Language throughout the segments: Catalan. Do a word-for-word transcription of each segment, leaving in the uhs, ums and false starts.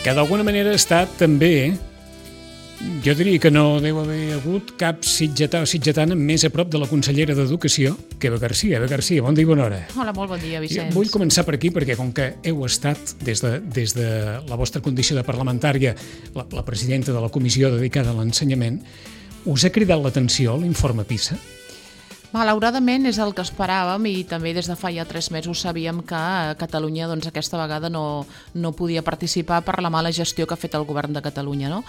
que d'alguna manera ha estat també, jo diria que no deu haver hagut cap sitgetà o sitgetana més a prop de la consellera d'Educació que Eva Garcia. Eva Garcia, bon dia i bona hora. Hola, molt bon dia, Vicenç. Jo vull començar per aquí perquè com que heu estat des de, des de la vostra condició de parlamentària, la, la presidenta de la comissió dedicada a l'ensenyament, us ha cridat l'atenció l'informe PISA? Malauradament és el que esperàvem i també des de fa ja tres mesos sabíem que Catalunya doncs, aquesta vegada no, no podia participar per la mala gestió que ha fet el govern de Catalunya. No?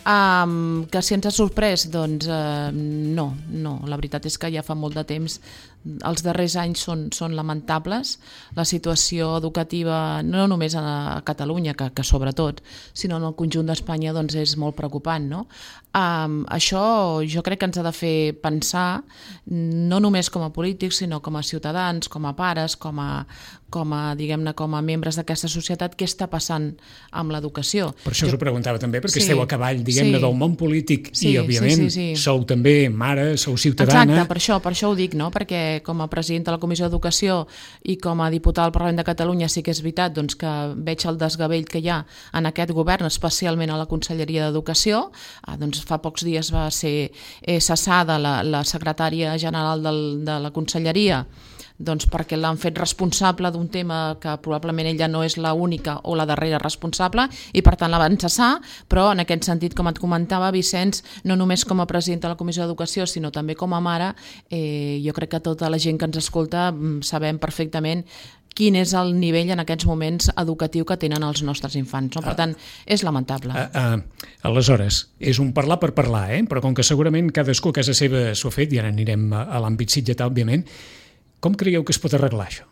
Um, que si ens ha sorprès? Doncs uh, no, no. La veritat és que ja fa molt de temps, els darrers anys són, són lamentables. La situació educativa, no només a Catalunya, que, que sobretot, sinó en el conjunt d'Espanya doncs, és molt preocupant. No? Um, això jo crec que ens ha de fer pensar, no només com a polítics, sinó com a ciutadans, com a pares, com a, com a, diguem-ne, com a membres d'aquesta societat, què està passant amb l'educació. Per això us ho preguntava també, perquè sí, esteu a cavall, diguem-ne, sí, del món polític sí, i, òbviament, sí, sí, sí. sou també mare, sou ciutadana. Exacte, per això, per això ho dic, no? Perquè com a president de la Comissió d'Educació i com a diputada al Parlament de Catalunya sí que és veritat doncs, que veig el desgavell que hi ha en aquest govern, especialment a la Conselleria d'Educació. Ah, doncs fa pocs dies va ser eh, cessada la, la secretària general del, de la Conselleria doncs perquè l'han fet responsable d'un tema que probablement ella no és l'única o la darrera responsable i per tant la van cessar, però en aquest sentit, com et comentava, Vicenç, no només com a presidenta de la Comissió d'Educació, sinó també com a mare, eh, jo crec que tota la gent que ens escolta sabem perfectament quin és el nivell en aquests moments educatiu que tenen els nostres infants. No? Per tant, és lamentable. Uh, uh, aleshores, és un parlar per parlar, eh? Però com que segurament cadascú a casa seva s'ho ha fet, i ara anirem a, a l'àmbit sitgetà, òbviament, com creieu que es pot arreglar això?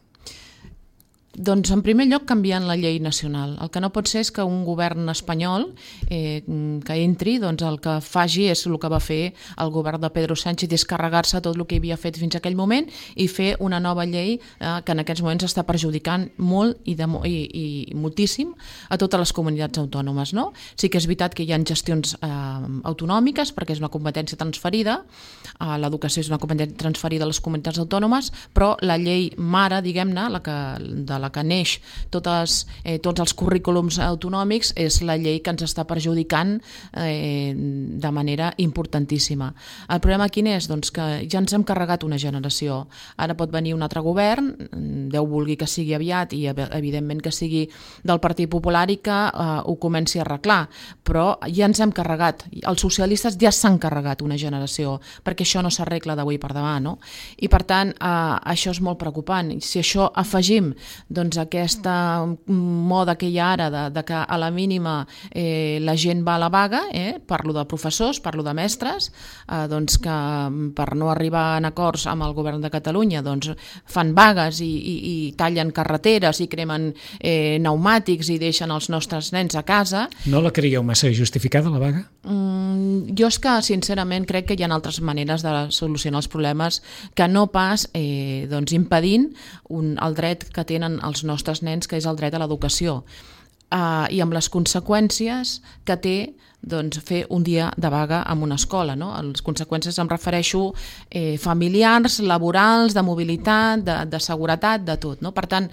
Doncs en primer lloc canviant la llei nacional. El que no pot ser és que un govern espanyol eh, que entri, doncs el que faci és el que va fer el govern de Pedro Sánchez, descarregar-se tot el que havia fet fins a aquell moment i fer una nova llei eh, que en aquests moments està perjudicant molt i, de, i, i moltíssim a totes les comunitats autònomes. No? Sí que és veritat que hi ha gestions eh, autonòmiques perquè és una competència transferida, eh, l'educació és una competència transferida a les comunitats autònomes, però la llei mare, diguem-ne, la que de la que neix totes, eh, tots els currículums autonòmics, és la llei que ens està perjudicant eh, de manera importantíssima. El problema quin és? Doncs que ja ens hem carregat una generació. Ara pot venir un altre govern, Déu vulgui que sigui aviat i evidentment que sigui del Partit Popular i que eh, ho comenci a arreglar, però ja ens hem carregat. Els socialistes ja s'han carregat una generació, perquè això no s'arregla d'avui per demà, no? I per tant, eh, això és molt preocupant. Si això afegim doncs aquesta moda que hi ha ara de, de que a la mínima eh, la gent va a la vaga, eh, parlo de professors, parlo de mestres, eh, doncs que per no arribar en acords amb el govern de Catalunya doncs fan vagues i, i, i tallen carreteres i cremen eh, pneumàtics i deixen els nostres nens a casa. No la creieu massa justificada, la vaga? Mm, jo és que sincerament crec que hi ha altres maneres de solucionar els problemes que no pas eh, doncs impedint un, el dret que tenen els nostres nens, que és el dret a l'educació, uh, i amb les conseqüències que té doncs, fer un dia de vaga en una escola. No? Les conseqüències em refereixo eh, familiars, laborals, de mobilitat, de, de seguretat, de tot. No? Per tant,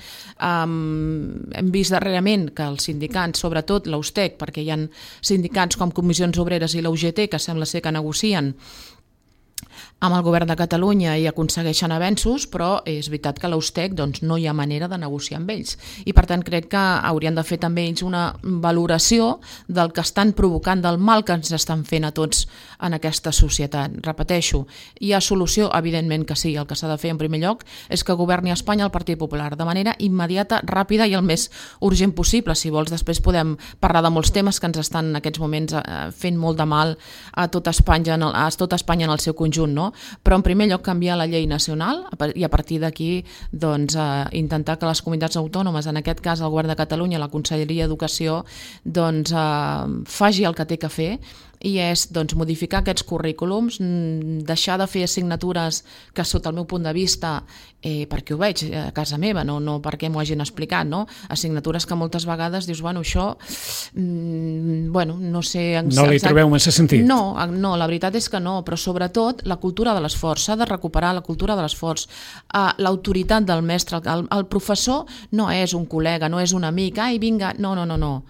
um, hem vist darrerament que els sindicats, sobretot l'U S T E C, perquè hi ha sindicats com Comissions Obreres i la U G T, que sembla ser que negocien amb el govern de Catalunya i aconsegueixen avenços, però és veritat que a l'U S T E C doncs, no hi ha manera de negociar amb ells. I per tant crec que haurien de fer també ells una valoració del que estan provocant, del mal que ens estan fent a tots en aquesta societat. Repeteixo, hi ha solució? Evidentment que sí. El que s'ha de fer en primer lloc és que governi a Espanya el Partit Popular de manera immediata, ràpida i el més urgent possible. Si vols, després podem parlar de molts temes que ens estan en aquests moments fent molt de mal a tota Espanya, a tota Espanya en el seu conjunt, no? Però en primer lloc canviar la llei nacional i a partir d'aquí doncs, eh, intentar que les comunitats autònomes, en aquest cas el govern de Catalunya, la Conselleria d'Educació, doncs, eh, faci el que té que fer i és doncs, modificar aquests currículums, deixar de fer assignatures que sota el meu punt de vista, eh, perquè ho veig a casa meva, no, no perquè m'ho hagin explicat, no? Assignatures que moltes vegades dius, bueno, això, mm, bueno, no sé... No li trobeu massa sentit? No, no, la veritat és que no, però sobretot la cultura de l'esforç, s'ha de recuperar la cultura de l'esforç, uh, l'autoritat del mestre, el, el professor no és un col·lega, no és un amic, ai, vinga, no, no, no, no.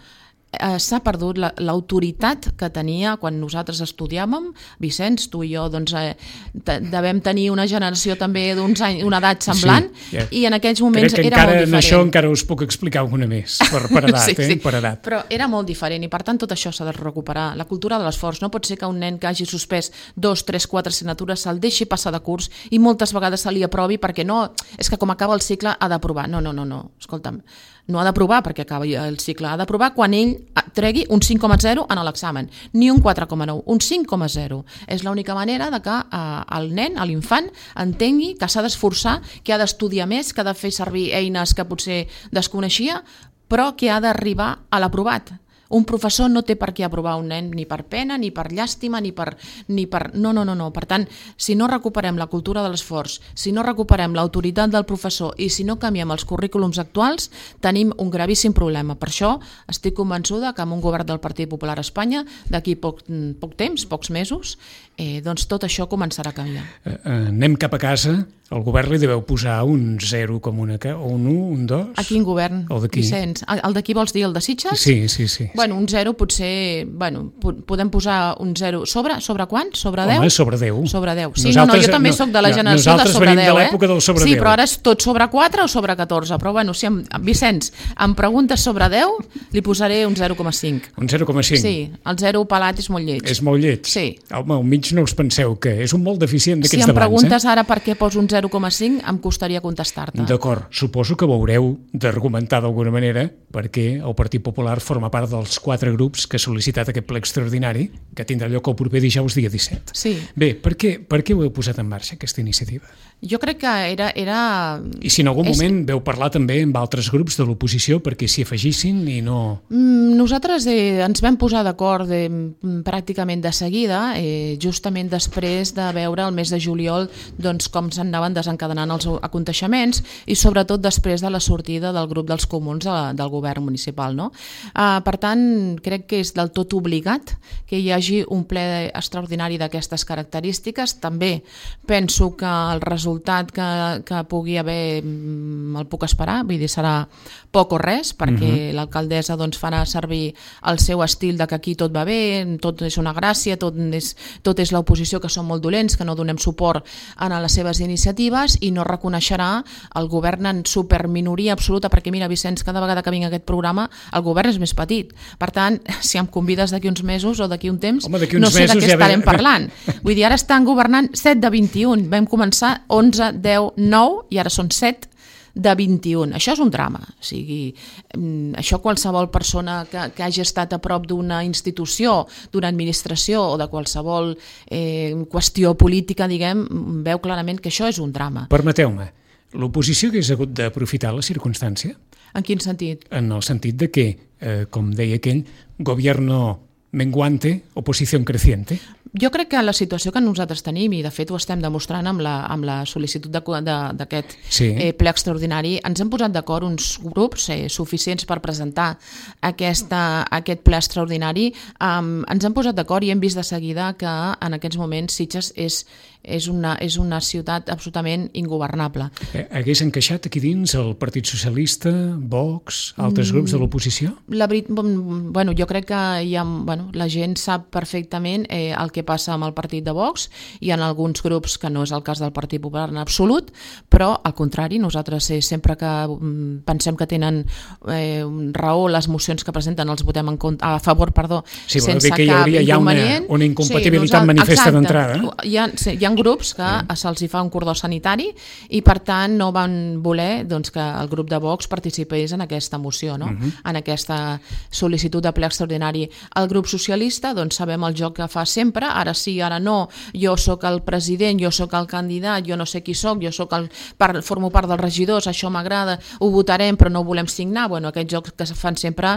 eh, s'ha perdut la, l'autoritat que tenia quan nosaltres estudiàvem, Vicenç, tu i jo, doncs, eh, devem tenir una generació també d'uns anys, una edat semblant, sí, yeah. i en aquells moments Crec que era encara, molt diferent. En això encara us puc explicar alguna més, per, per edat, sí, sí. eh? Per edat. Però era molt diferent i per tant tot això s'ha de recuperar. La cultura de l'esforç. No pot ser que un nen que hagi suspès dos, tres, quatre assignatures se'l deixi passar de curs i moltes vegades se li aprovi perquè no, és que com acaba el cicle ha d'aprovar. No, no, no, no, escolta'm, no ha d'aprovar perquè acaba el cicle, ha d'aprovar quan ell tregui un cinc coma zero en l'examen, ni un quatre coma nou, un cinc coma zero. És l'única manera de que eh, el nen, l'infant, entengui que s'ha d'esforçar, que ha d'estudiar més, que ha de fer servir eines que potser desconeixia, però que ha d'arribar a l'aprovat. Un professor no té per què aprovar un nen ni per pena, ni per llàstima, ni per... Ni per... No, no, no, no. Per tant, si no recuperem la cultura de l'esforç, si no recuperem l'autoritat del professor i si no canviem els currículums actuals, tenim un gravíssim problema. Per això estic convençuda que amb un govern del Partit Popular a Espanya, d'aquí poc, poc temps, pocs mesos, eh, doncs tot això començarà a canviar. Eh, eh, anem cap a casa. El govern li deveu posar un zero com una, un un, un dos? A quin govern, Vicenç? El d'aquí vols dir, el de Sitges? Sí, sí, sí. Bueno, un zero potser... Bueno, podem posar un zero... Sobre, sobre quant? Sobre deu? Home, sobre deu. Sobre deu. Sí, no, no, jo també no, soc de la generació de sobre deu, eh? Nosaltres venim de l'època del sobre deu. Sí, deu. però ara és tot sobre quatre o sobre catorze. Però bueno, si em, Vicenç, em preguntes sobre deu, li posaré un zero coma cinc. Un zero coma cinc? Sí, el zero pelat és molt lleig. És molt lleig? Sí. Home, al mig no us penseu que és un molt deficient d'aquests d'abans, eh? Si em preguntes eh? ara per què poso un zero coma cinc, em costaria contestar-te. D'acord, suposo que ho haureu d'argumentar d'alguna manera perquè el Partit Popular forma part dels quatre grups que ha sol·licitat aquest ple extraordinari que tindrà lloc el proper dijous dia disset. Sí. Bé, per què, per què ho heu posat en marxa, aquesta iniciativa? Jo crec que era... era... I si en algun és... moment veu parlar també amb altres grups de l'oposició perquè s'hi afegissin i no... Mm, nosaltres eh, ens vam posar d'acord eh, pràcticament de seguida, eh, justament després de veure el mes de juliol doncs, com s'anaven desencadenant els aconteixements i sobretot després de la sortida del grup dels comuns de, del govern municipal. No? Uh, per tant, crec que és del tot obligat que hi hagi un ple extraordinari d'aquestes característiques. També penso que el resultat que, que pugui haver me'l puc esperar, vull dir, serà poc o res, perquè uh-huh. l'alcaldessa doncs, farà servir el seu estil de que aquí tot va bé, tot és una gràcia, tot és, tot és l'oposició, que són molt dolents, que no donem suport a les seves iniciatives i no reconeixerà el govern en superminoria absoluta, perquè mira, Vicenç, cada vegada que vinc a aquest programa el govern és més petit. Per tant, si em convides d'aquí uns mesos o d'aquí un temps, Home, uns no sé de què ja estarem ve... parlant. Vull dir, ara estan governant set de vint-i-un. Vam començar onze, deu, nou i ara són set de vint-i-un. Això és un drama. O sigui, això qualsevol persona que, que hagi estat a prop d'una institució, d'una administració o de qualsevol eh, qüestió política, diguem, veu clarament que això és un drama. Permeteu-me, l'oposició hagués hagut d'aprofitar la circumstància? En quin sentit? En el sentit de que, eh, com deia aquell, gobierno menguante, oposició creciente. Jo crec que la situació que nosaltres tenim, i de fet ho estem demostrant amb la, amb la sol·licitud d'aquest sí. eh, ple extraordinari, ens hem posat d'acord uns grups eh, suficients per presentar aquesta, aquest ple extraordinari. Um, ens hem posat d'acord i hem vist de seguida que en aquests moments Sitges és, és, una, és una ciutat absolutament ingovernable. Eh, hagués encaixat aquí dins el Partit Socialista, Vox, altres grups de l'oposició? La, bueno, jo crec que hi ha, bueno, la gent sap perfectament eh, el que passa amb el partit de Vox i en alguns grups que no és el cas del Partit Popular en absolut, però al contrari, nosaltres eh, sempre que mm, pensem que tenen eh, raó les mocions que presenten els votem en compte, a favor, perdó, sí, sense que hi hauria, hi ha una, una incompatibilitat sí, manifesta d'entrada. Hi, ha, sí, hi ha grups que sí. se'ls hi fa un cordó sanitari i per tant no van voler doncs, que el grup de Vox participés en aquesta moció, no? uh-huh. en aquesta sol·licitud de ple extraordinari. El grup socialista, doncs sabem el joc que fa sempre, ara sí, ara no, jo sóc el president, jo sóc el candidat, jo no sé qui sóc, jo sóc el, part, formo part dels regidors, això m'agrada, ho votarem però no ho volem signar, bueno, aquest joc que fan sempre,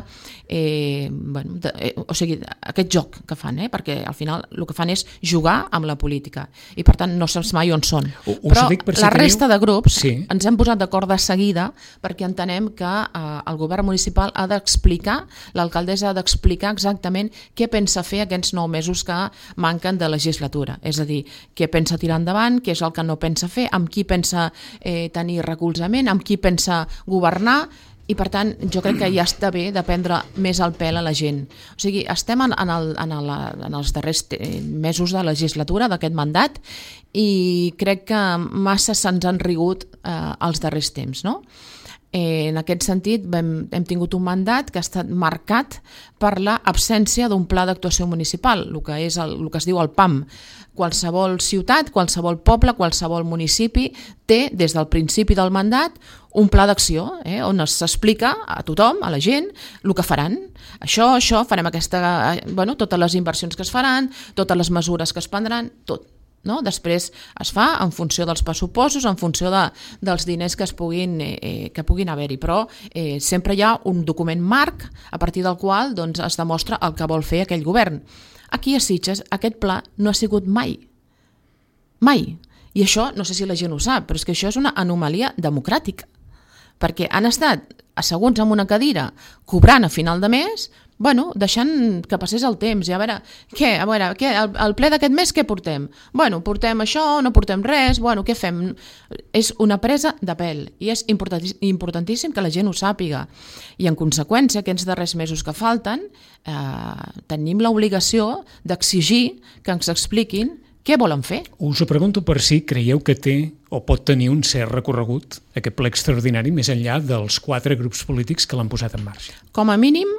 eh, bueno, de, eh, o sigui, aquest joc que fan, eh, perquè al final el que fan és jugar amb la política i per tant no saps mai on són. Ho, ho però per si la resta teniu... de grups sí. ens hem posat d'acord de seguida perquè entenem que eh, el govern municipal ha d'explicar, l'alcaldessa ha d'explicar exactament què pensa fer aquests nou mesos que manquen de legislatura, és a dir, què pensa tirar endavant, què és el que no pensa fer, amb qui pensa eh, tenir recolzament, amb qui pensa governar, i per tant jo crec que ja està bé de prendre més el pèl a la gent. O sigui, estem en, en, el, en, el, en els darrers mesos de legislatura d'aquest mandat i crec que massa se'ns han rigut eh, els darrers temps, no? Eh, en aquest sentit hem, hem tingut un mandat que ha estat marcat per l'absència d'un pla d'actuació municipal, el que és el, el que es diu el P A M. Qualsevol ciutat, qualsevol poble, qualsevol municipi té des del principi del mandat un pla d'acció eh, on s'explica a tothom, a la gent, el que faran. Això, això, farem aquesta, bueno, totes les inversions que es faran, totes les mesures que es prendran, tot. No? Després es fa en funció dels pressupostos, en funció de, dels diners que, es puguin, eh, que puguin haver-hi, però eh, sempre hi ha un document marc a partir del qual doncs, es demostra el que vol fer aquell govern. Aquí a Sitges aquest pla no ha sigut mai. Mai. I això, no sé si la gent ho sap, però és que això és una anomalia democràtica, perquè han estat asseguts en una cadira cobrant a final de mes, bueno, deixant que passés el temps i a veure, què, a veure, què, el, el ple d'aquest mes què portem? Bueno, portem això, no portem res, bueno, què fem? És una presa de pèl i és importantíssim que la gent ho sàpiga. I en conseqüència, aquests darrers mesos que falten, eh, tenim l'obligació d'exigir que ens expliquin què volen fer. Us ho pregunto per si creieu que té o pot tenir un cert recorregut aquest ple extraordinari més enllà dels quatre grups polítics que l'han posat en marxa. Com a mínim,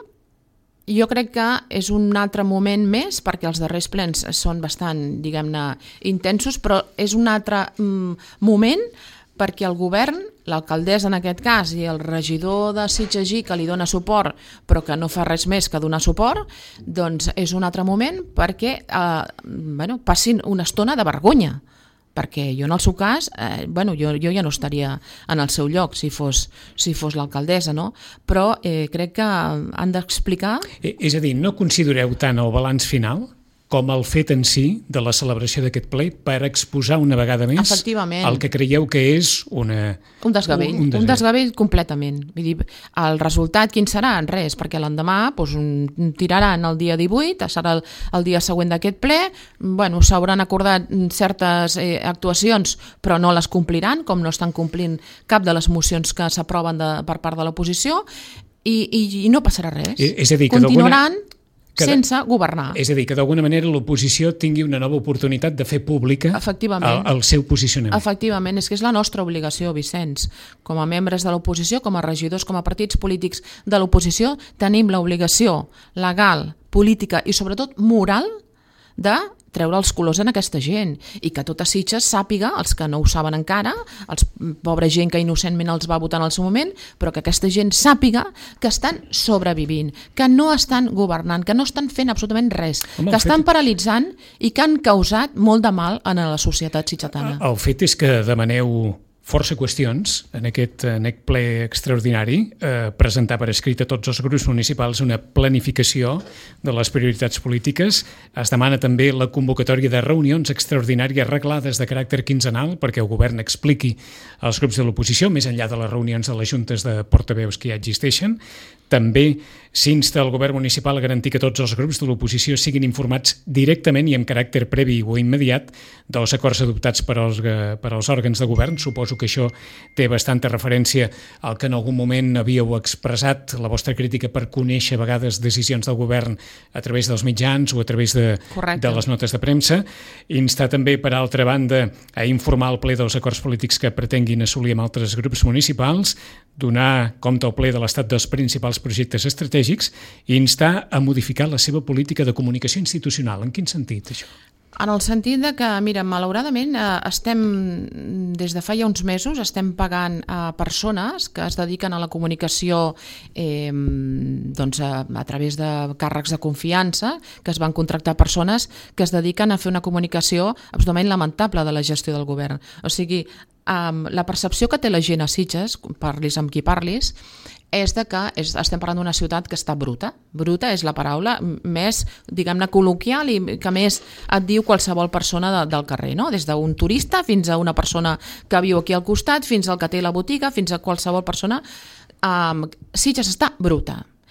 jo crec que és un altre moment més, perquè els darrers plens són bastant, diguem-ne, intensos, però és un altre mm, moment perquè el govern, l'alcaldessa en aquest cas i el regidor de Sitges que li dona suport però que no fa res més que donar suport, doncs és un altre moment perquè eh, bueno, passin una estona de vergonya, perquè jo en el seu cas, eh, bueno, jo, jo ja no estaria en el seu lloc si fos, si fos l'alcaldessa, no? Però eh, crec que han d'explicar... És a dir, no considereu tant el balanç final com el fet en si de la celebració d'aquest ple per exposar una vegada més el que creieu que és una... Un desgavell, un, un, desgavell. un desgavell completament. Vull dir, el resultat quin serà? Res, perquè l'endemà doncs, tiraran el dia divuit, serà el, el dia següent d'aquest ple, bueno, s'hauran acordat certes eh, actuacions però no les compliran, com no estan complint cap de les mocions que s'aproven per part de l'oposició i, i, i no passarà res. És a dir, que continuaran... Que de, sense governar. És a dir, que d'alguna manera l'oposició tingui una nova oportunitat de fer pública el, el seu posicionament. Efectivament, és que és la nostra obligació, Vicenç. Com a membres de l'oposició, com a regidors, com a partits polítics de l'oposició, tenim l'obligació legal, política i sobretot moral de treure els colors en aquesta gent i que tota Sitges sàpiga, els que no ho saben encara, els pobra gent que innocentment els va votar en el seu moment, però que aquesta gent sàpiga que estan sobrevivint, que no estan governant, que no estan fent absolutament res, Home, que estan fet... paralitzant i que han causat molt de mal a la societat sitgetana. El fet és que demaneu força qüestions en aquest, en aquest ple extraordinari, eh, presentar per escrit a tots els grups municipals una planificació de les prioritats polítiques. Es demana també la convocatòria de reunions extraordinàries reglades de caràcter quinzenal perquè el govern expliqui als grups de l'oposició, més enllà de les reunions de les juntes de portaveus que ja existeixen. També s'insta el govern municipal a garantir que tots els grups de l'oposició siguin informats directament i amb caràcter previ o immediat dels acords adoptats per als, per als òrgans de govern. Suposo que això té bastanta referència al que en algun moment havíeu expressat, la vostra crítica per conèixer a vegades decisions del govern a través dels mitjans o a través de, de les notes de premsa. Instar també, per altra banda, a informar el ple dels acords polítics que pretenguin assolir amb altres grups municipals, donar compte al ple de l'estat dels principals projectes estratègics i instar a modificar la seva política de comunicació institucional. En quin sentit, això? En el sentit de que, mira, malauradament estem, des de fa ja uns mesos, estem pagant a persones que es dediquen a la comunicació eh, doncs a, a través de càrrecs de confiança, que es van contractar persones que es dediquen a fer una comunicació absolutament lamentable de la gestió del govern. O sigui, um, la percepció que té la gent a Sitges, parlis amb qui parlis, és de que és, estem parlant d'una ciutat que està bruta. Bruta és la paraula més, diguem-ne, col·loquial i que més et diu qualsevol persona de, del carrer, no? Des d'un turista fins a una persona que viu aquí al costat, fins al que té la botiga, fins a qualsevol persona. Um, Sitges està bruta.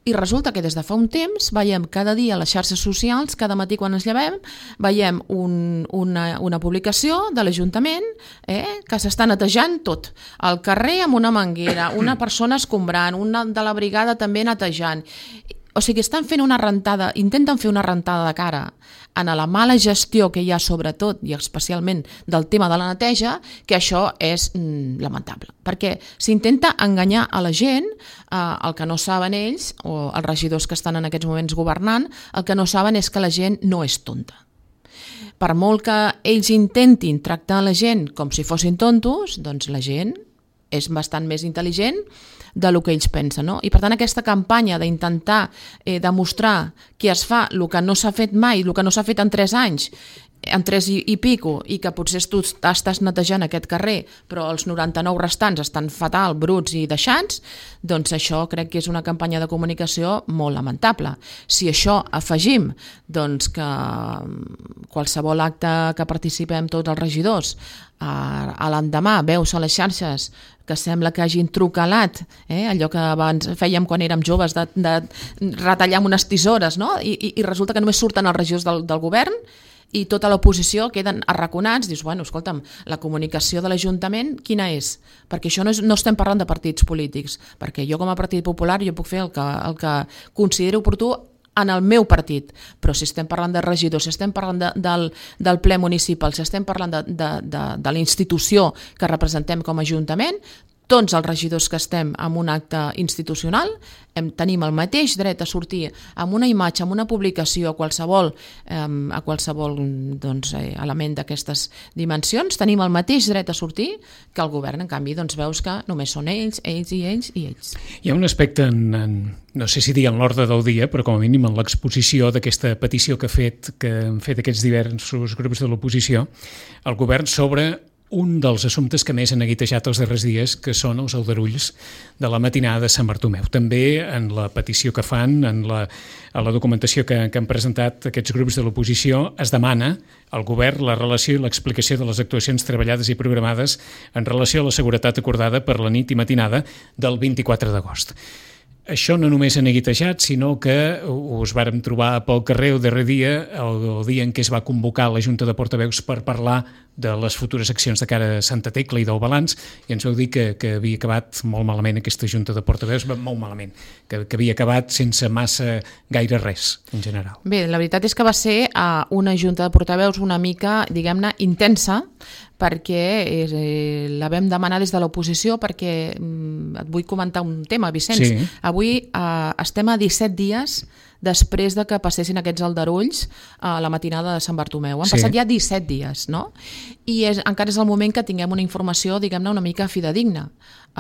I resulta que des de fa un temps veiem cada dia a les xarxes socials, cada matí quan ens llevem, veiem un, una, una publicació de l'Ajuntament eh, que s'està netejant tot. El carrer amb una manguera, una persona escombrant, una de la brigada també netejant. O sigui, estan fent una rentada, intenten fer una rentada de cara en la mala gestió que hi ha sobretot i especialment del tema de la neteja, que això és mm, lamentable. Perquè s'intenta enganyar a la gent, eh, el que no saben ells, o els regidors que estan en aquests moments governant, el que no saben és que la gent no és tonta. Per molt que ells intentin tractar la gent com si fossin tontos, doncs la gent és bastant més intel·ligent de lo que ells pensen, no? I per tant aquesta campanya d'intentar eh, demostrar que es fa el que no s'ha fet mai, el que no s'ha fet en tres anys, en tres i, i pico, i que potser tu estàs netejant aquest carrer, però els noranta-nou restants estan fatal, bruts i deixants, doncs això crec que és una campanya de comunicació molt lamentable. Si això afegim doncs, que qualsevol acte que participem tots els regidors, a, a l'endemà veus a les xarxes que sembla que hagin trucalat, eh? allò que abans fèiem quan érem joves, de, de retallar amb unes tisores, no? I, i, i resulta que només surten els regidors del, del govern i tota l'oposició queden arraconats, dius, bueno, escolta'm, la comunicació de l'Ajuntament quina és? Perquè això no, és, no estem parlant de partits polítics, perquè jo com a Partit Popular jo puc fer el que, el que considero oportú en el meu partit, però si estem parlant de regidors, si estem parlant de, del, del ple municipal, si estem parlant de, de, de, de la institució que representem com a Ajuntament, tots els regidors que estem en un acte institucional hem, tenim el mateix dret a sortir amb una imatge, amb una publicació, a qualsevol, eh, a qualsevol doncs, eh, element d'aquestes dimensions, tenim el mateix dret a sortir que el govern, en canvi, doncs veus que només són ells, ells i ells i ells. Hi ha un aspecte, en, en, no sé si dir en l'ordre del dia, però com a mínim en l'exposició d'aquesta petició que, ha fet, que han fet aquests diversos grups de l'oposició, el govern sobre un dels assumptes que més han neguitejat els darrers dies, que són els aldarulls de la matinada de Sant Bartomeu. També en la petició que fan, en la, en la documentació que, que han presentat aquests grups de l'oposició, es demana al govern la relació i l'explicació de les actuacions treballades i programades en relació a la seguretat acordada per la nit i matinada del vint-i-quatre d'agost. Això no només ha neguitejat, sinó que us vàrem trobar pel carrer el darrer dia, el, el dia en què es va convocar la Junta de Portaveus per parlar de les futures accions de cara a Santa Tecla i del balanç, i ens vau dir que, que havia acabat molt malament aquesta Junta de Portaveus, molt malament, que, que havia acabat sense massa gaire res, en general. Bé, la veritat és que va ser uh, una Junta de Portaveus una mica, diguem-ne, intensa, perquè eh, la vam demanar des de l'oposició, perquè mm, et vull comentar un tema, Vicenç. Sí. Avui eh, estem a disset dies després de que passessin aquests aldarulls a la matinada de Sant Bartomeu. Han sí. passat ja disset dies, no? I és, encara és el moment que tinguem una informació, diguem-ne, una mica fidedigna,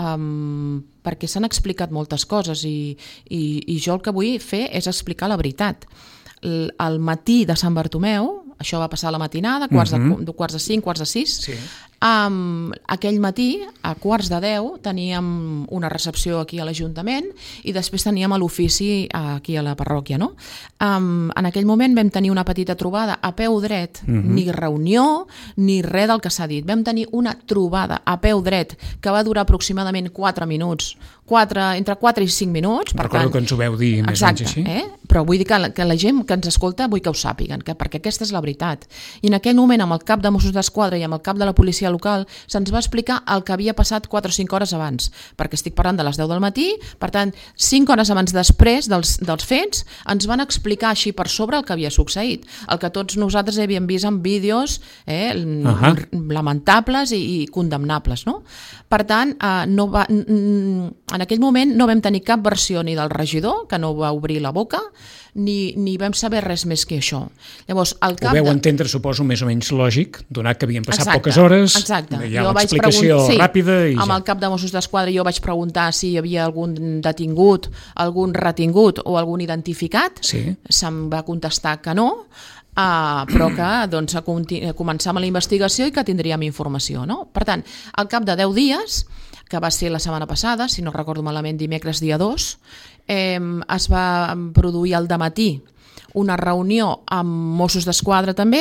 um, perquè s'han explicat moltes coses i, i, i jo el que vull fer és explicar la veritat. El, el matí de Sant Bartomeu, això va passar a la matinada, quarts, uh-huh. de, quarts de cinc, quarts de sis, sí. um, aquell matí, a quarts de deu, teníem una recepció aquí a l'Ajuntament i després teníem l'ofici aquí a la parròquia. No? Um, en aquell moment vam tenir una petita trobada a peu dret, uh-huh. ni reunió ni res del que s'ha dit. Vam tenir una trobada a peu dret que va durar aproximadament quatre minuts, quatre, entre quatre i cinc minuts. Per Recordo tant, que ens ho veu dir més exacte, o menys així. Eh? Però vull dir que la, que la gent que ens escolta vull que ho sàpiguen, que, perquè aquesta és la veritat. I en aquell moment amb el cap de Mossos d'Esquadra i amb el cap de la policia local se'ns va explicar el que havia passat quatre o cinc hores abans, perquè estic parlant de les deu del matí, per tant, cinc hores abans després dels, dels fets ens van explicar així per sobre el que havia succeït, el que tots nosaltres havíem vist en vídeos eh, uh-huh. lamentables i, i condemnables. No? Per tant, eh, no va, en aquell moment no vam tenir cap versió ni del regidor, que no va obrir la boca, ni, ni vam saber res més que això. Llavors, al cap ho veu de... entendre, suposo, més o menys lògic, donat que havien passat exacte, poques hores, exacte. hi ha jo l'explicació sí, ràpida i amb ja. el cap de Mossos d'Esquadra jo vaig preguntar si hi havia algun detingut, algun retingut o algun identificat, sí. se'm va contestar que no, Uh, però que doncs, a, a començar amb la investigació i que tindríem informació. No? Per tant, al cap de deu dies, que va ser la setmana passada, si no recordo malament dimecres dia dos, eh, es va produir al dematí una reunió amb Mossos d'Esquadra també,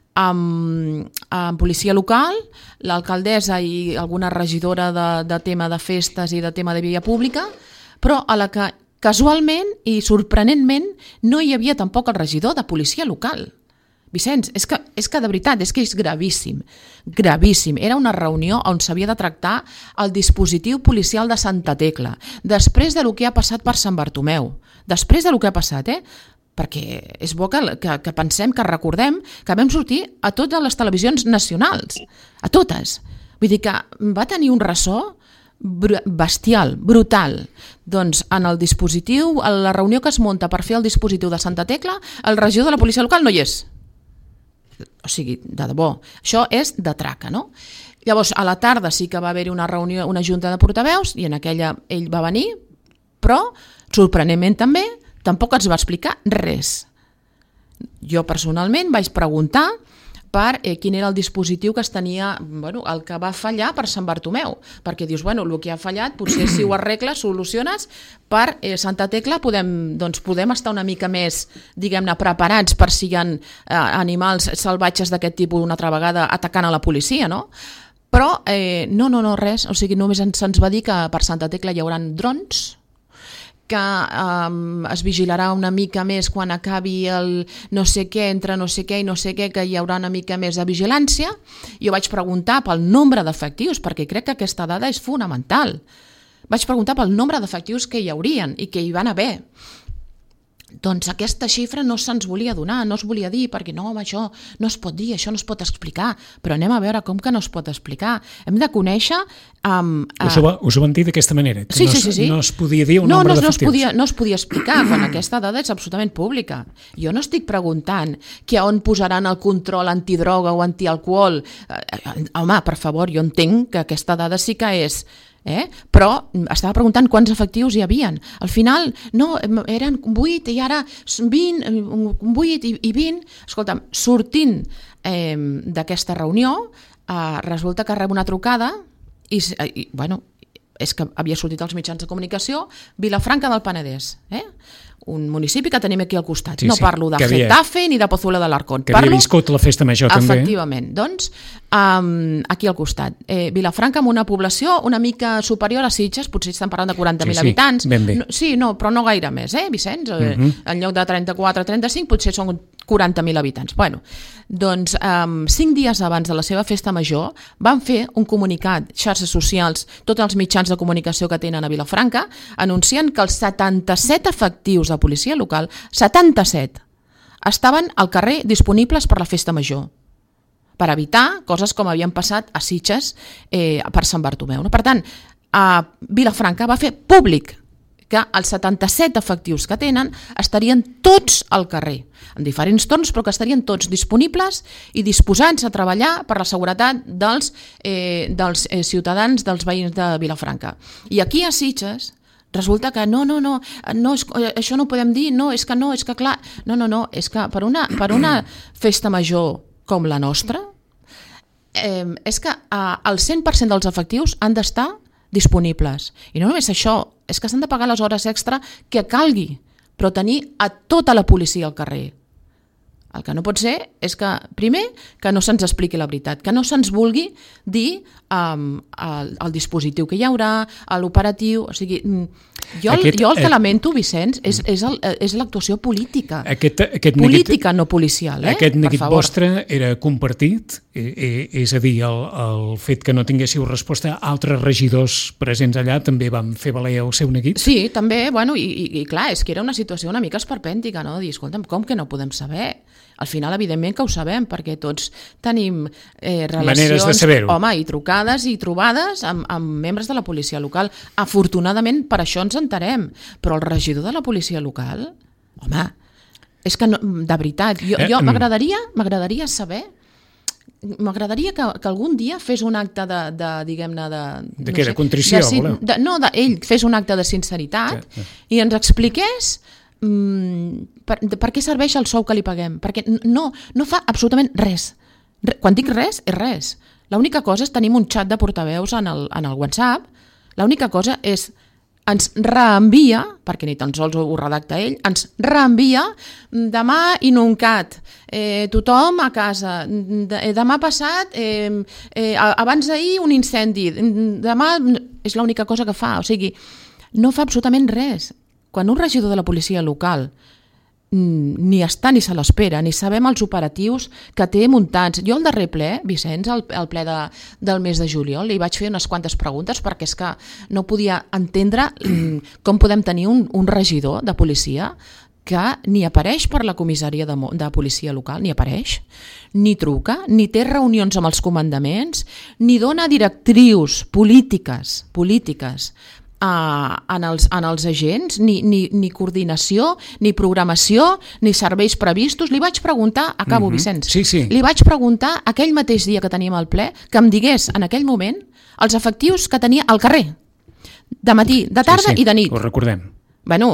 amb, amb policia local, l'alcaldessa i alguna regidora de, de tema de festes i de tema de via pública, però a la que casualment i sorprenentment no hi havia tampoc el regidor de policia local. Vicenç, és que, és que de veritat, és que és gravíssim, gravíssim. Era una reunió on s'havia de tractar el dispositiu policial de Santa Tecla, després de lo que ha passat per Sant Bartomeu, després de lo que ha passat, eh? Perquè és bo que, que, que pensem, que recordem que vam sortir a totes les televisions nacionals, a totes. Vull dir que va tenir un ressò bestial, brutal. Doncs en el dispositiu, a la reunió que es munta per fer el dispositiu de Santa Tecla, el regidor de la policia local no hi és. O sigui, de debò, això és de traca, no? Llavors, a la tarda sí que va haver-hi una reunió, una junta de portaveus, i en aquella ell va venir, però, sorprenentment també, tampoc ens va explicar res. Jo personalment vaig preguntar per eh, quin era el dispositiu que es tenia, bueno, el que va fallar per Sant Bartomeu, perquè dius, bueno, el que ha fallat, potser si ho arregles, soluciones, per eh, Santa Tecla podem, doncs podem estar una mica més, diguem-ne, preparats per si hi ha eh, animals salvatges d'aquest tipus una altra vegada atacant a la policia, no? Però eh, no, no, no, res, o sigui, només se'ns va dir que per Santa Tecla hi haurà drons, que um, es vigilarà una mica més quan acabi el no sé què, entre no sé què i no sé què, que hi haurà una mica més de vigilància. Jo vaig preguntar pel nombre d'efectius, perquè crec que aquesta dada és fonamental. Vaig preguntar pel nombre d'efectius que hi haurien i que hi van haver. Doncs aquesta xifra no se'ns volia donar, no es volia dir, perquè no, home, això no es pot dir, això no es pot explicar, però anem a veure com que no es pot explicar. Hem de conèixer... Um, uh... us, ho va, us ho van dir d'aquesta manera? Que sí, no, sí, sí, sí. No es podia dir un no, nombre no, d'efectius? No es, podia, no es podia explicar, quan aquesta dada és absolutament pública. Jo no estic preguntant que on posaran el control antidroga o antialcohol. Home, per favor, jo entenc que aquesta dada sí que és... Eh? Però estava preguntant quants efectius hi havien. Al final, no, eren vuit i ara vint, vuit i vint. Escolta'm, sortint eh, d'aquesta reunió, eh, resulta que rebo una trucada i, i, bueno, és que havia sortit als mitjans de comunicació, Vilafranca del Penedès, eh? Un municipi que tenim aquí al costat. Sí, no sí, parlo de havia, Getafe ni de Pozuelo de l'Arcón. Que havia parlo, viscut la festa major també. Efectivament. Doncs, um, aquí al costat. Eh, Vilafranca amb una població una mica superior a Sitges, potser estan parlant de quaranta mil sí, sí, habitants. Ben bé. No, sí, no, però no gaire més, eh, Vicenç? Uh -huh. En lloc de trenta-quatre trenta-cinc, potser són quaranta mil habitants. Bueno, doncs, um, cinc dies abans de la seva festa major van fer un comunicat, xarxes socials, tots els mitjans de comunicació que tenen a Vilafranca, anunciant que els setanta-set efectius de policia local, setanta-set, estaven al carrer disponibles per la festa major, per evitar coses com havien passat a Sitges eh, per Sant Bartomeu. No? Per tant, a Vilafranca va fer públic que els setanta-set efectius que tenen estarien tots al carrer, en diferents torns, però que estarien tots disponibles i disposats a treballar per la seguretat dels, eh, dels eh, ciutadans, dels veïns de Vilafranca. I aquí a Sitges resulta que no, no, no, no és, això no ho podem dir, no, és que no, és que clar, no, no, no, és que per una, per una festa major com la nostra, eh, és que eh, el cent per cent dels efectius han d'estar disponibles. I no només això, és que s'han de pagar les hores extra que calgui, però tenir a tota la policia al carrer. El que no pot ser és que, primer, que no se'ns expliqui la veritat, que no se'ns vulgui dir um, el, el dispositiu que hi haurà, l'operatiu, o sigui, jo, Aquest, jo el que eh, lamento, Vicenç, és, és, el, és l'actuació política. Aquest, aquest política, neguit, no policial, eh? Aquest neguit vostre era compartit, eh, eh, és a dir, el, el fet que no tinguéssiu resposta a altres regidors presents allà també van fer valer el seu neguit? Sí, també, bueno, i, i, i clar, és que era una situació una mica esperpèntica, no? Dir, escolta'm, com que no podem saber? Al final, evidentment que ho sabem, perquè tots tenim eh, relacions, home, i trucades i trobades amb, amb membres de la policia local. Afortunadament, per això ens enterem. Però el regidor de la policia local, home, és que no, de veritat, jo, jo m'agradaria m'agradaria saber, m'agradaria que, que algun dia fes un acte de, de diguem-ne, de... De no què, sé, de contrició, de, voleu? De, no, de, ell fes un acte de sinceritat sí, sí. i ens expliqués Per, per què serveix el sou que li paguem? Perquè no, no fa absolutament res. Re, quan dic res, és res. L'única cosa és tenim un xat de portaveus en el, en el WhatsApp, l'única cosa és ens reenvia, perquè ni tan sols ho redacta ell, ens reenvia demà inuncat, eh, tothom a casa, de, demà passat, eh, eh, abans d'ahir un incendi, demà és l'única cosa que fa, o sigui, no fa absolutament res. quan un regidor de la policia local ni està ni se l'espera, ni sabem els operatius que té muntats. Jo al darrer ple, Vicenç, el, el ple de, del mes de juliol, li vaig fer unes quantes preguntes perquè és que no podia entendre com podem tenir un, un regidor de policia que ni apareix per la comissaria de, de policia local, ni apareix, ni truca, ni té reunions amb els comandaments, ni dona directrius polítiques, polítiques, Uh, en, els, en els agents, ni, ni, ni coordinació, ni programació, ni serveis previstos. Li vaig preguntar, acabo, mm-hmm. Vicenç, sí, sí. li vaig preguntar aquell mateix dia que teníem el ple que em digués en aquell moment els efectius que tenia al carrer, de matí, de tarda sí, sí, i de nit. Ho recordem. Bueno,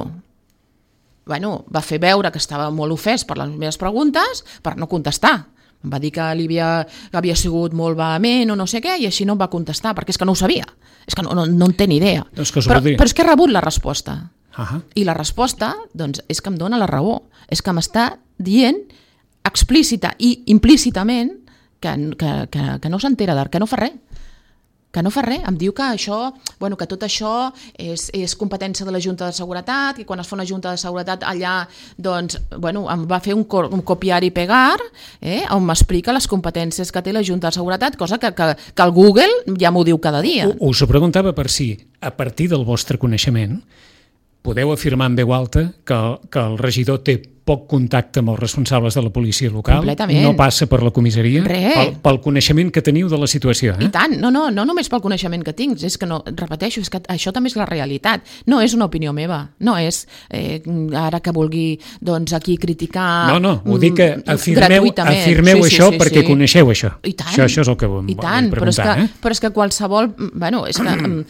bueno, va fer veure que estava molt ofès per les meves preguntes per no contestar. Em va dir que li havia, havia sigut molt vehement o no sé què, i així no em va contestar, perquè és que no ho sabia. És que no, no, no en té ni idea. Doncs que però, però és que he rebut la resposta. Uh-huh. I la resposta doncs, és que em dona la raó. És que m'està dient explícita i implícitament que, que, que, que no s'entera d'art, que no fa res. Que no fa res, em diu que això, bueno, que tot això és, és competència de la Junta de Seguretat, i quan es fa una Junta de Seguretat allà, doncs, bueno, em va fer un, un copiar i pegar, eh, on m'explica les competències que té la Junta de Seguretat, cosa que, que, que el Google ja m'ho diu cada dia. U, us ho preguntava per si, a partir del vostre coneixement, podeu afirmar en veu alta que, que el regidor té poc contacte amb els responsables de la policia local, no passa per la comissaria, pel, pel coneixement que teniu de la situació. Eh? I tant, no, no, no només pel coneixement que tinc, és que no, repeteixo, és que això també és la realitat, no és una opinió meva, no és eh, ara que vulgui doncs, aquí criticar no, no, ho dic que afirmeu, afirmeu sí, això sí, sí, perquè sí. Coneixeu això. I tant, això, això és el que vull i tant, preguntar. Però és, que, eh? però és que qualsevol, bueno, és que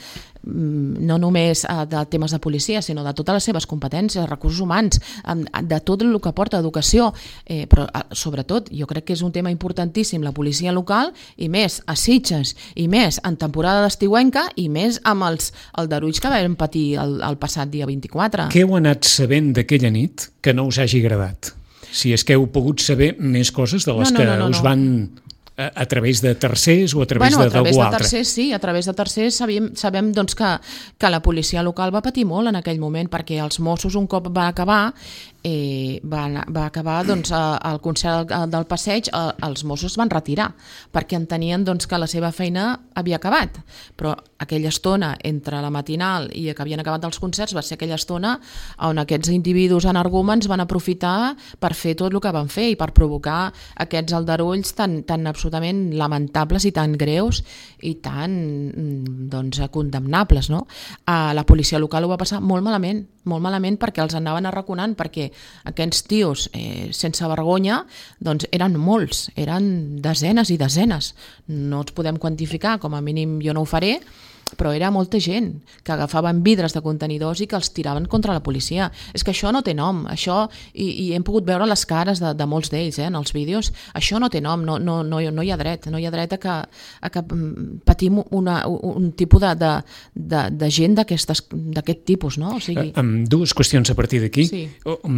no només de temes de policia, sinó de totes les seves competències, recursos humans, de tot el que porta educació, eh, però sobretot jo crec que és un tema importantíssim la policia local, i més a Sitges, i més en temporada d'estiuenca, i més amb els aldarulls que vam patir el, el passat dia vint-i-quatre. Què heu anat sabent d'aquella nit que no us hagi agradat? Si és que heu pogut saber més coses de les no, no, que no, no, us no. van... a través de tercers o a través bueno, d'algú altre? A través de tercers, sí, a través de tercers sabem, sabem doncs, que, que la policia local va patir molt en aquell moment, perquè els Mossos un cop va acabar, eh, va, va acabar doncs, el concert del passeig, eh, els Mossos van retirar, perquè entenien doncs, que la seva feina havia acabat, però aquella estona entre la matinal i que havien acabat els concerts va ser aquella estona on aquests individus energúmens van aprofitar per fer tot el que van fer i per provocar aquests aldarulls tan, tan absolutament lamentables i tan greus i tan doncs, condemnables. No? A la policia local ho va passar molt malament, molt malament perquè els anaven arraconant, perquè aquests tios eh, sense vergonya doncs eren molts, eren desenes i desenes. No els podem quantificar, com a mínim jo no ho faré, però era molta gent que agafaven vidres de contenidors i que els tiraven contra la policia. És que això no té nom, això, i, i hem pogut veure les cares de, de molts d'ells eh, en els vídeos, això no té nom, no, no, no, no hi ha dret, no hi ha dret a que, a que patim una, un tipus de, de, de, de gent d'aquest tipus. No? O sigui... Amb dues qüestions a partir d'aquí. Sí.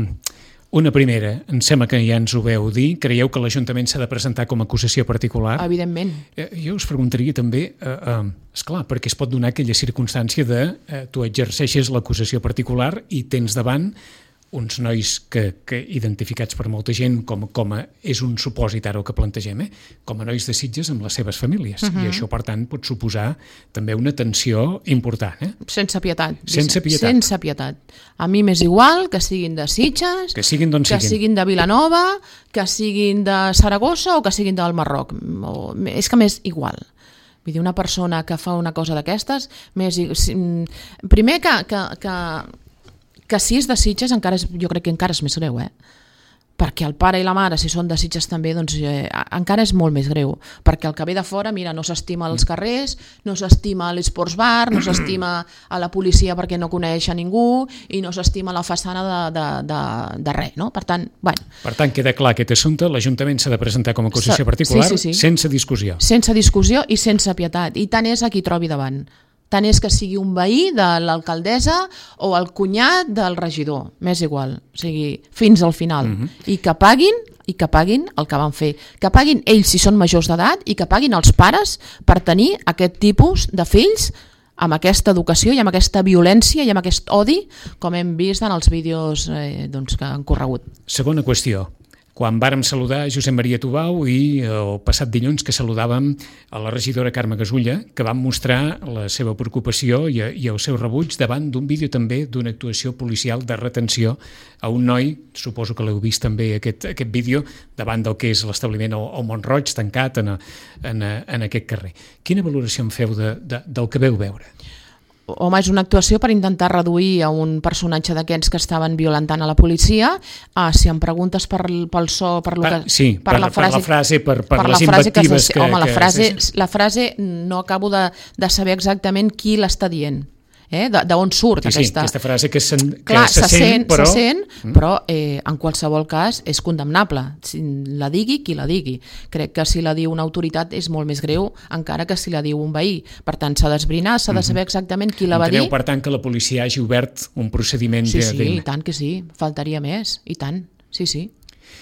Una primera, em sembla que ja ens ho veu dir, creieu que l'Ajuntament s'ha de presentar com a acusació particular? Evidentment. Eh, jo us preguntaria també, eh, eh, esclar, perquè es pot donar aquella circumstància de eh, tu exerceixes l'acusació particular i tens davant uns nois que, que identificats per molta gent com, com a, és un supòsit ara el que plantegem, eh? com a nois de Sitges amb les seves famílies. Uh-huh. I això, per tant, pot suposar també una tensió important. Eh? Sense pietat. Sense pietat. Sense pietat. A mi m'és igual que siguin de Sitges, que siguin d'on que siguin. siguin de Vilanova, que siguin de Saragossa o que siguin del Marroc. O, és que m'és igual. Vull dir, una persona que fa una cosa d'aquestes, més, primer que... que, que que si és de Sitges, encara és, jo crec que encara és més greu, eh? Perquè el pare i la mare, si són de Sitges també, doncs eh, encara és molt més greu, perquè el que ve de fora, mira, no s'estima als carrers, no s'estima a l'Esports Bar, no s'estima a la policia perquè no coneix a ningú i no s'estima a la façana de, de, de, de res, no? Per tant, bueno... Per tant, queda clar aquest assumpte, l'Ajuntament s'ha de presentar com a acusació particular, sí, sí, sí. sense discussió. Sense discussió i sense pietat, i tant és a qui trobi davant. Tant és que sigui un veí de l'alcaldessa o el cunyat del regidor, m'és igual, o sigui, fins al final. Uh-huh. I que paguin, i que paguin el que van fer. Que paguin ells si són majors d'edat i que paguin els pares per tenir aquest tipus de fills amb aquesta educació i amb aquesta violència i amb aquest odi, com hem vist en els vídeos eh, doncs, que han corregut. Segona qüestió. Quan vàrem saludar Josep Maria Tubau i el passat dilluns que saludàvem a la regidora Carme Gasulla, que van mostrar la seva preocupació i, i el seu rebuig davant d'un vídeo també d'una actuació policial de retenció a un noi, suposo que l'heu vist també aquest, aquest vídeo, davant del que és l'establiment al, al Mont-roig, tancat en, a, en, a, en aquest carrer. Quina valoració en feu de, de, del que veu veure? Home, és una actuació per intentar reduir a un personatge d'aquests que estaven violentant a la policia. Ah, si em preguntes per, pel so, per, lo que, ah, sí, per, per, la frase, per la frase, per, per, per les la frase invectives que... que... Home, la, que, frase, sí, sí. la frase no acabo de, de saber exactament qui l'està dient. Eh? D'on surt sí, aquesta... Sí, aquesta frase que, sen, Clar, que se, se sent, però... Se sent, però eh, en qualsevol cas és condemnable. Si la digui, qui la digui. Crec que si la diu una autoritat és molt més greu, encara que si la diu un veí. Per tant, s'ha d'esbrinar, s'ha de saber exactament qui la va dir. Enteneu, per tant, que la policia hagi obert un procediment... Sí, de, sí, de... i tant que sí. Faltaria més, i tant. Sí, sí.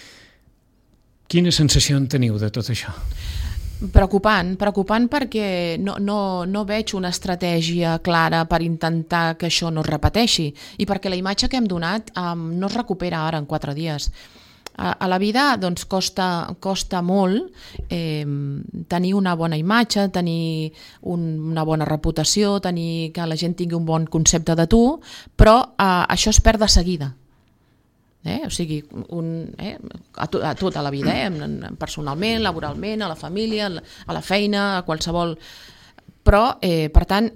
Quina sensació en teniu de tot això? Preocupant, preocupant perquè no, no, no veig una estratègia clara per intentar que això no es repeteixi i perquè la imatge que hem donat um, no es recupera ara en quatre dies. A, a la vida doncs, costa, costa molt eh, tenir una bona imatge, tenir un, una bona reputació, tenir que la gent tingui un bon concepte de tu, però eh, això es perd de seguida. Eh? O sigui, un, eh? a, to, a tota la vida, eh? Personalment, laboralment, a la família, a la feina, a qualsevol... Però, eh, per tant,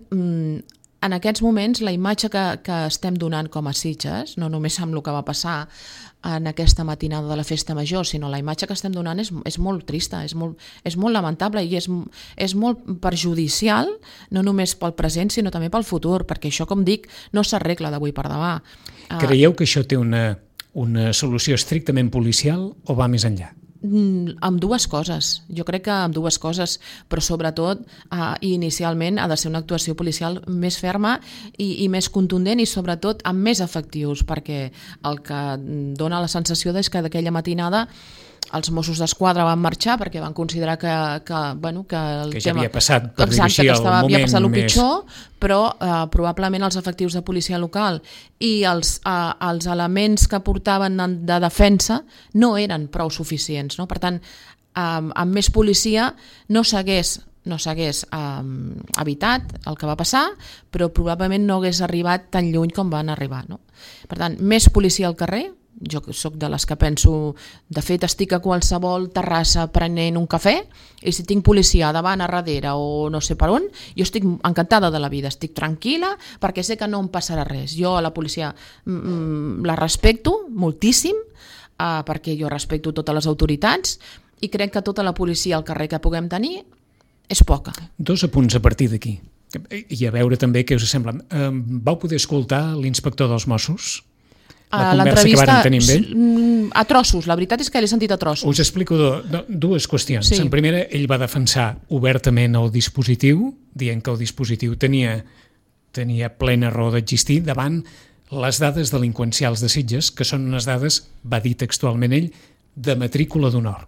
en aquests moments la imatge que, que estem donant com a Sitges, no només amb el que va passar en aquesta matinada de la festa major, sinó la imatge que estem donant és, és molt trista, és molt, és molt lamentable i és, és molt perjudicial, no només pel present, sinó també pel futur, perquè això, com dic, no s'arregla d'avui per demà. Creieu que això té una... una solució estrictament policial o va més enllà? Mm, amb dues coses. Jo crec que amb dues coses, però sobretot eh, inicialment ha de ser una actuació policial més ferma i, i més contundent i sobretot amb més efectius, perquè el que dona la sensació és que d'aquella matinada els Mossos d'Esquadra van marxar perquè van considerar que, que, bueno, que el que ja tema... havia passat, per dir-ho Exacte, així, que estava, el havia moment passat el més... pitjor, però eh, probablement els efectius de policia local i els, eh, els elements que portaven de defensa no eren prou suficients. No? Per tant, eh, amb més policia no s'hagués no s'hagués eh, evitat el que va passar, però probablement no hagués arribat tan lluny com van arribar. No? Per tant, més policia al carrer. Jo sóc de les que penso, de fet estic a qualsevol terrassa prenent un cafè i si tinc policia davant, a darrere o no sé per on, jo estic encantada de la vida, estic tranquil·la perquè sé que no em passarà res. Jo a la policia mm, la respecto moltíssim eh, perquè jo respecto totes les autoritats i crec que tota la policia al carrer que puguem tenir és poca. Dos apunts a partir d'aquí i a veure també què us sembla. Eh, vau poder escoltar l'inspector dels Mossos? La conversa que varen tenir amb ell? A trossos, la veritat és que l'he sentit a trossos. Us explico do, do, dues qüestions. Sí. En primera, ell va defensar obertament el dispositiu, dient que el dispositiu tenia, tenia plena raó d'existir davant les dades delinqüencials de Sitges, que són unes dades, va dir textualment ell, de matrícula d'honor.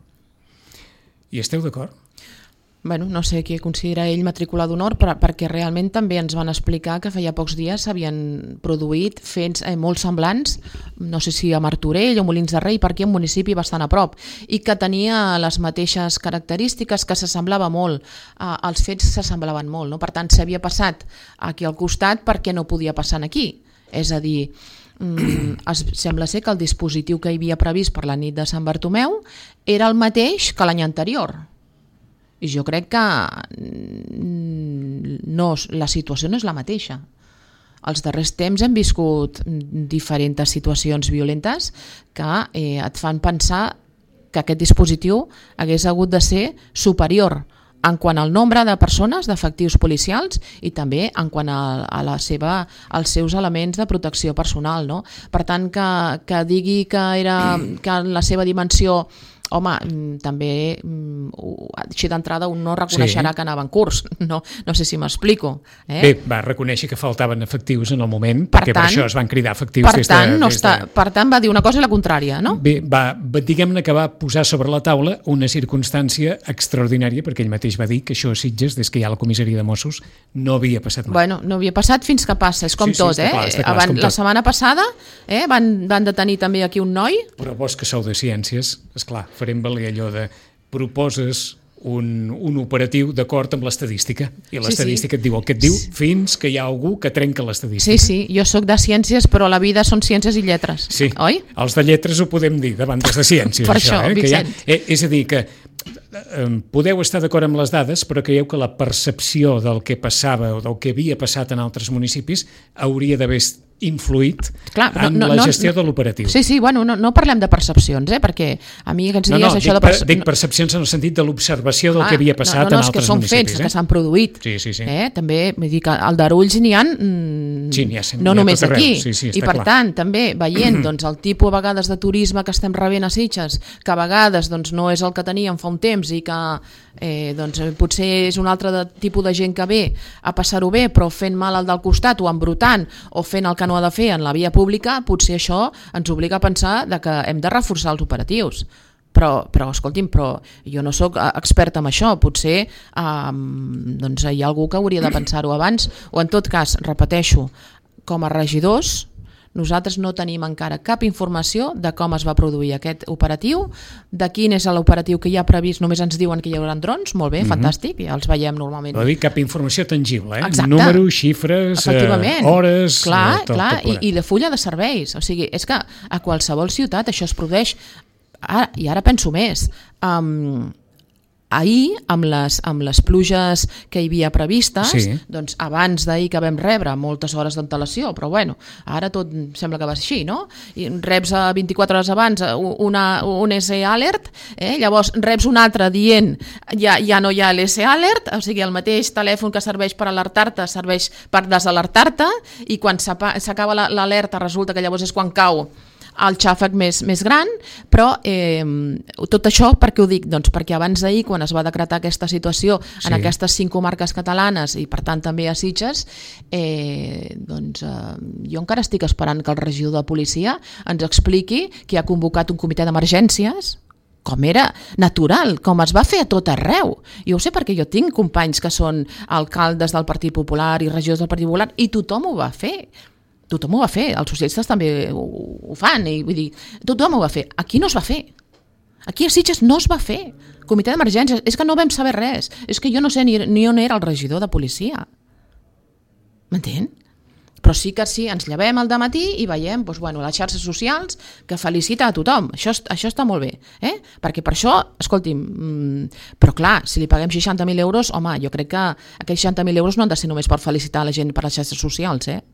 Hi esteu d'acord? Bueno, no sé què considera ell matrícula d'honor, però perquè realment també ens van explicar que feia pocs dies s'havien produït fets eh, molt semblants, no sé si a Martorell o Molins de Rei, perquè un municipi bastant a prop, i que tenia les mateixes característiques, que s'assemblava molt, eh, els fets s'assemblaven molt, no? Per tant, s'havia passat aquí al costat perquè no podia passar aquí. És a dir, mm, es, sembla ser que el dispositiu que hi havia previst per la nit de Sant Bartomeu era el mateix que l'any anterior. I jo crec que no, la situació no és la mateixa. Els darrers temps hem viscut diferents situacions violentes que eh, et fan pensar que aquest dispositiu hagués hagut de ser superior en quant al nombre de persones, d'efectius policials i també en quant a, a la seva, als seus elements de protecció personal. No? Per tant, que, que digui que, era, que en la seva dimensió home, també així d'entrada un no reconeixerà sí. que anava en curs, no, no sé si m'explico. Eh? Bé, va reconèixer que faltaven efectius en el moment, per perquè tant, per això es van cridar efectius per des tant, de... No des està, de... Per tant, va dir una cosa i la contrària, no? Bé, va, diguem-ne que va posar sobre la taula una circumstància extraordinària, perquè ell mateix va dir que això a Sitges, des que hi ha la comissaria de Mossos, no havia passat mai. Bueno, no havia passat fins que passa, és com sí, sí, tot, eh? Clar, clar, Abans, com la tot. setmana passada eh, van, van detenir també aquí un noi. Però vos que sou de ciències, esclar, farem valer allò de proposes un, un operatiu d'acord amb l'estadística i l'estadística sí, sí. et diu el que et diu fins que hi ha algú que trenca l'estadística. Sí, sí, jo sóc de ciències, però la vida són ciències i lletres, sí. oi? Els de lletres ho podem dir davant dels de ciències. Per això, això, eh? Vicent. Que ha, eh, és a dir, que eh, podeu estar d'acord amb les dades, però creieu que la percepció del que passava o del que havia passat en altres municipis hauria d'haver influït Clar, no, en no, la gestió no, de l'operatiu. Sí, sí, bueno, no, no parlem de percepcions, eh, perquè a mi aquests no, dies no, això dic, de... Perce... dic percepcions en el sentit de l'observació del ah, que havia passat no, no, en altres no, municipis. No, és que són fets eh? que s'han produït. Sí, sí, sí. Eh? També, vull dir que al d'Arulls n'hi ha, mm, sí, n'hi ha, no ha només aquí. Sí, sí, I per clar. tant, també veient doncs, el tipus a vegades de turisme que estem rebent a Sitges, que a vegades doncs, no és el que teníem fa un temps i que eh, doncs, potser és un altre de, tipus de gent que ve a passar-ho bé, però fent mal al del costat o embrutant o fent el que no ha de fer en la via pública, potser això ens obliga a pensar de que hem de reforçar els operatius. Però, però escolti'm, però jo no sóc experta en això, potser eh, doncs hi ha algú que hauria de pensar-ho abans, o en tot cas, repeteixo, com a regidors, nosaltres no tenim encara cap informació de com es va produir aquest operatiu, de quin és l'operatiu que hi ha previst, només ens diuen que hi haurà drons, molt bé, mm-hmm. fantàstic, ja els veiem normalment. No dir cap informació tangible, eh? Exacte. Números, xifres, eh, hores... Clar, tot, clar, tot i, i la fulla de serveis, o sigui, és que a qualsevol ciutat això es produeix, ara, i ara penso més, um, ahir, amb les, amb les pluges que hi havia previstes, sí. doncs abans d'ahir que vam rebre moltes hores d'antelació, però bueno, ara tot sembla que va així, no? I reps a vint-i-quatre hores abans una, un S Alert, eh? Llavors reps un altre dient ja, ja no hi ha l'S Alert, o sigui, el mateix telèfon que serveix per alertar-te serveix per desalertar-te, i quan s'acaba l'alerta resulta que llavors és quan cau el xàfec més, més gran, però eh, tot això per què ho dic? Doncs perquè abans d'ahir, quan es va decretar aquesta situació sí. en aquestes cinc comarques catalanes i per tant també a Sitges, eh, doncs eh, jo encara estic esperant que el regidor de policia ens expliqui que ha convocat un comitè d'emergències, com era natural, com es va fer a tot arreu. Jo ho sé perquè jo tinc companys que són alcaldes del Partit Popular i regidors del Partit Popular i tothom ho va fer. Tothom ho va fer, els socialistes també ho, ho fan, i vull dir, tothom ho va fer. Aquí no es va fer. Aquí a Sitges no es va fer. Comitè d'emergències, és que no vam saber res. És que jo no sé ni, ni on era el regidor de policia. M'entén? Però sí que sí, ens llevem al dematí i veiem doncs, bueno, les xarxes socials que felicita a tothom. Això, això està molt bé. Eh? Perquè per això, escolti'm, mmm, però clar, si li paguem seixanta mil euros, home, jo crec que aquells seixanta mil euros no han de ser només per felicitar la gent per les xarxes socials, eh?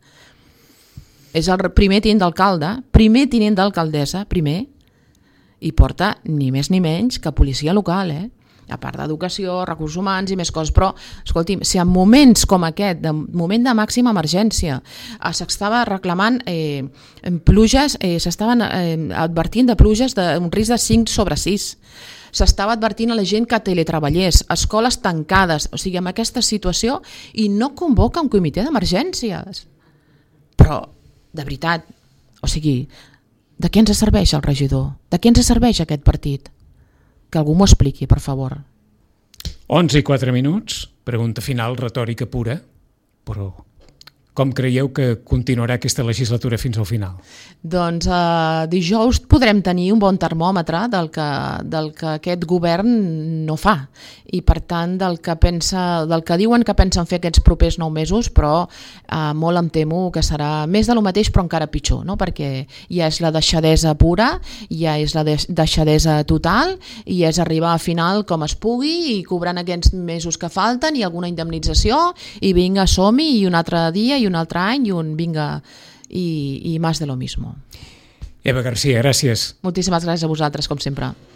És el primer tinent d'alcalde, primer tinent d'alcaldessa, primer, i porta ni més ni menys que policia local, eh? A part d'educació, recursos humans i més coses, però, escolti'm, si en moments com aquest, de moment de màxima emergència, eh, s'estava reclamant eh, pluges, eh, s'estaven eh, advertint de pluges d'un risc de cinc sobre sis, s'estava advertint a la gent que teletreballés, escoles tancades, o sigui, en aquesta situació, i no convoca un comitè d'emergències. Però, de veritat, o sigui, de què ens serveix el regidor? De què ens serveix aquest partit? Que algú m'ho expliqui, per favor. onze i quatre minuts, pregunta final, retòrica pura, però com creieu que continuarà aquesta legislatura fins al final? Doncs eh, dijous podrem tenir un bon termòmetre del que, del que aquest govern no fa, i per tant del que, pensa, del que diuen que pensen fer aquests propers nou mesos, però eh, molt em temo que serà més de lo mateix però encara pitjor, no? Perquè ja és la deixadesa pura, ja és la deixadesa total, i és arribar a final com es pugui i cobrant aquests mesos que falten i alguna indemnització i vinga, som-hi, i un altre dia i un altre any i un vinga i, i más de lo mismo. Eva García, gràcies. Moltíssimes gràcies a vosaltres, com sempre.